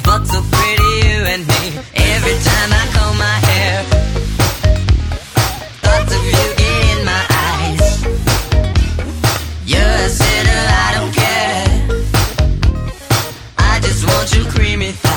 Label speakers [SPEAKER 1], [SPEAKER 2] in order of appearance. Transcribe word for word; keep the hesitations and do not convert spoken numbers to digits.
[SPEAKER 1] fuck so pretty, you and me. Every time I comb my hair, thoughts of you get in my eyes. You're a sinner, I don't care. I just want you creamy thighs.